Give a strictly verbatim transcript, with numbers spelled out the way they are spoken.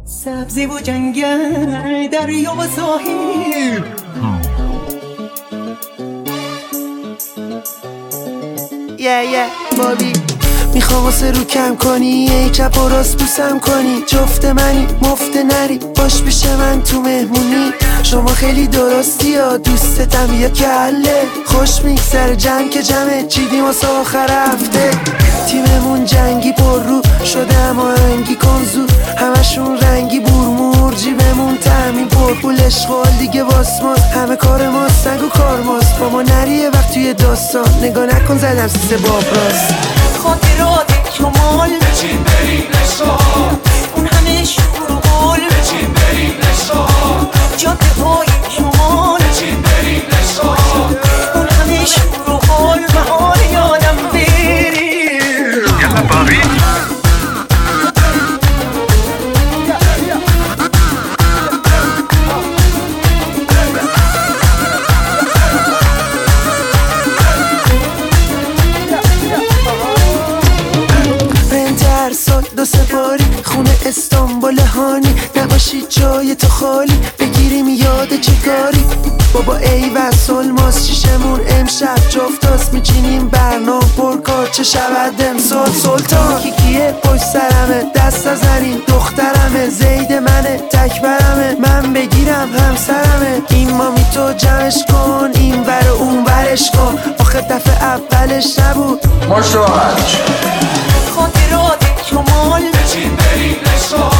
سبزی و جنگل، دریا و ساحل. یه یه بابی میخوام واسه رو کم کنی، ای چپ و راست بوسم کنی. جفت منی مفت نری باش پیش من تو مهمونی. شما خیلی درستی یا دوستتم یا کله. خوش میگذره جمع که جمعه چیدیم واسه آخر هفته. تیممون جنگی پر رو شده اما هنگی کنزو. همشون رنگی بورمور جیبمون تامین پر پول. اشغال دیگه واسماس همه کار ما سگ و کار ماست. با ما نریه وقت توی داستان نگاه نکن زدم سیسه باب راست. خاطرات کمال بچین بریم نشان، اون همه شور و گل بچین بریم نشان، جاده های شمال بچین بریم نشان، اون همه شور و گل بهار یادم بری. یلا بابی دو سپاری خونه استانبول هانی. نباشی جای تو خالی بگیریم یاد چه کاری. بابا ای وصل ماست شیشمون امشب جفتاست. میچینیم برنامه پرکار چه شود امسال. سلطان کی کیه پشت سرمه دست نزنیم دخترمه. زید منه تکبرمه من بگیرم همسرمه. این مامی تو جمعش کن این ور اون ورش کن. آخه دفعه اولش نبود مشاهد خاطرات کمال بچین بریم نشان.